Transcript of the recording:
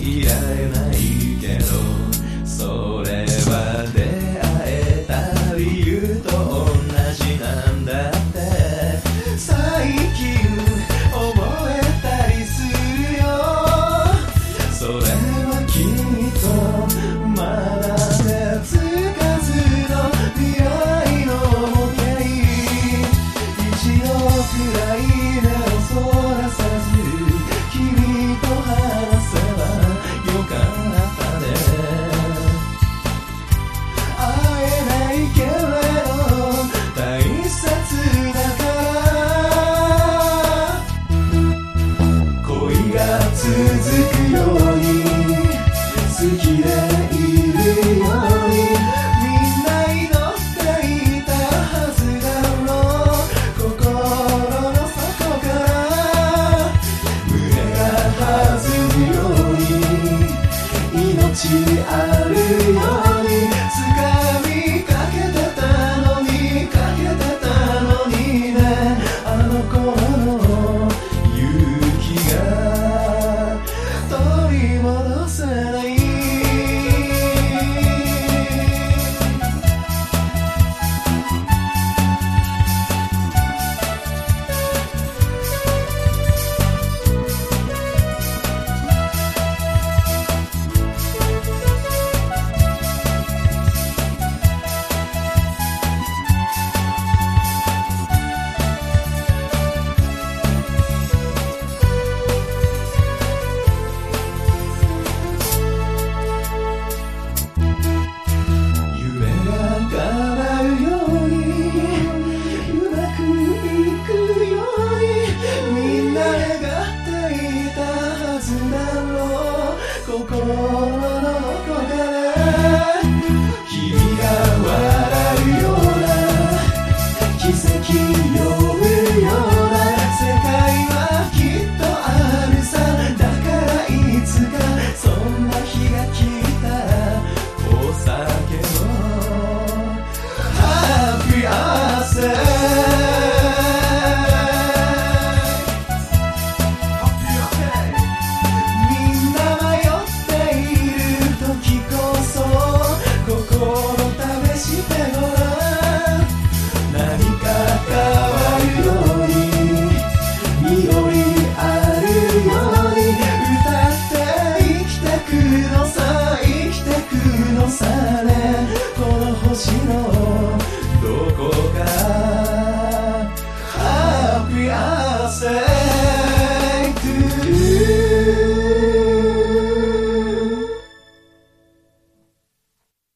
いられないけど、それは出会えた理由と同じなんだって。最近覚えたりするよ。それはきっとまだ手つかずの未来の模型。一度くらい目をそらさず君と話せばよかったね。会えないけれど大切だから恋が続くように好きでいるようにみんな祈っていたはずだろう。心の底から胸が弾むように命あるように掴みかけてたのにかけてたのにね。あの頃の勇気が取り戻せない。心のどこかで君が笑うような奇跡呼ぶような世界はきっとあるさ。だからいつかそんな日が来たらお酒をハッピーアーセー。星のどこかハッピーアーセー。